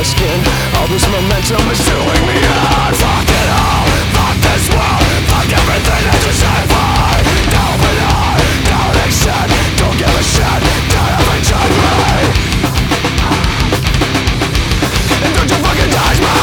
my skin. All this momentum is doing me out. Fuck it all, fuck this world, fuck everything that you stand for. Don't belong, don't accept, don't give a shit, don't ever judge me. And don't you fucking judge me.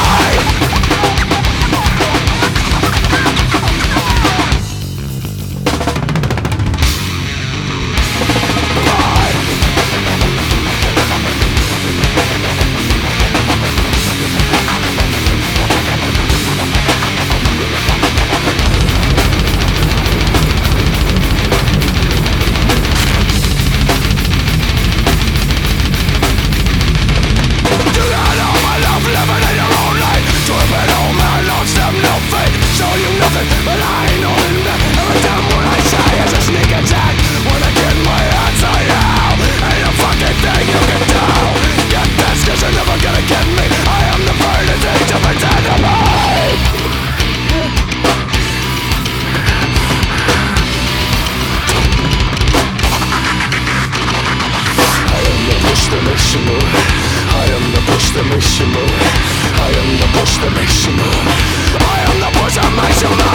But I know that every time what I say is a sneak attack. When I get my hands on you, ain't a fucking thing you can do. Get this, cause you're never gonna get me. I am the furthest thing to pretend to be. I am the push that makes you move. I am the push that makes you move. I am the push that makes you move. I am the push that makes you move.